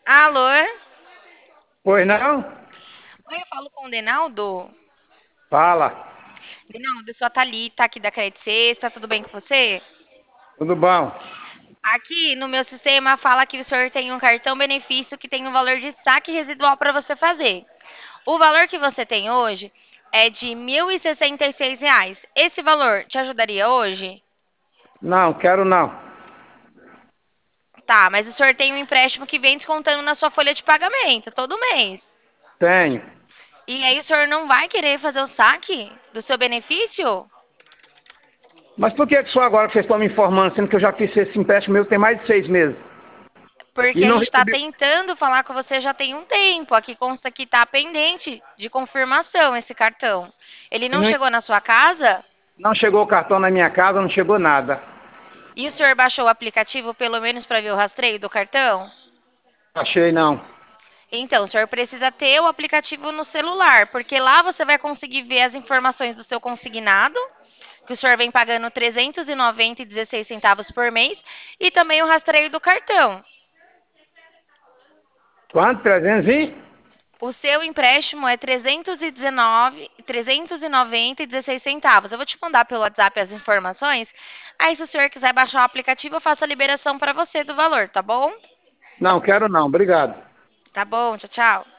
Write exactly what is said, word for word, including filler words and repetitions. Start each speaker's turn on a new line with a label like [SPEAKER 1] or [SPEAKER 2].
[SPEAKER 1] Alô?
[SPEAKER 2] Pois não?
[SPEAKER 1] Oi, eu falo com o Denaldo.
[SPEAKER 2] Fala.
[SPEAKER 1] Denaldo, eu sou a Thalita, aqui da Credit Sexta, tudo bem com você?
[SPEAKER 2] Tudo bom?
[SPEAKER 1] Aqui no meu sistema fala que o senhor tem um cartão benefício que tem um valor de saque residual para você fazer. O valor que você tem hoje é de mil e sessenta e seis reais. Esse valor te ajudaria hoje?
[SPEAKER 2] Não, quero não.
[SPEAKER 1] Tá, mas o senhor tem um empréstimo que vem descontando na sua folha de pagamento todo mês.
[SPEAKER 2] Tenho.
[SPEAKER 1] E aí o senhor não vai querer fazer o saque do seu benefício?
[SPEAKER 2] Mas por que que só agora que vocês estão me informando, sendo que eu já fiz esse empréstimo meu tem mais de seis meses?
[SPEAKER 1] Porque
[SPEAKER 2] E
[SPEAKER 1] a
[SPEAKER 2] não
[SPEAKER 1] gente está
[SPEAKER 2] recebi.
[SPEAKER 1] tentando falar com você já tem um tempo. Aqui consta que está pendente de confirmação esse cartão. Ele
[SPEAKER 2] E
[SPEAKER 1] não
[SPEAKER 2] não,
[SPEAKER 1] chegou na sua casa?
[SPEAKER 2] não chegou o cartão na minha casa, não chegou nada.
[SPEAKER 1] E o senhor baixou o aplicativo pelo menos para ver o rastreio do cartão?
[SPEAKER 2] Achei não.
[SPEAKER 1] Então, o senhor precisa ter o aplicativo no celular, porque lá você vai conseguir ver as informações do seu consignado, que o senhor vem pagando trezentos e noventa e dezesseis centavos por mês, e também o rastreio do cartão.
[SPEAKER 2] Quanto? trezentos e?
[SPEAKER 1] O seu empréstimo é trezentos e dezenove, trezentos e noventa e dezesseis centavos. Eu vou te mandar pelo WhatsApp as informações. Aí, se o senhor quiser baixar o aplicativo, eu faço a liberação para você do valor, tá bom?
[SPEAKER 2] Não, quero não. Obrigado.
[SPEAKER 1] Tá bom, tchau, tchau.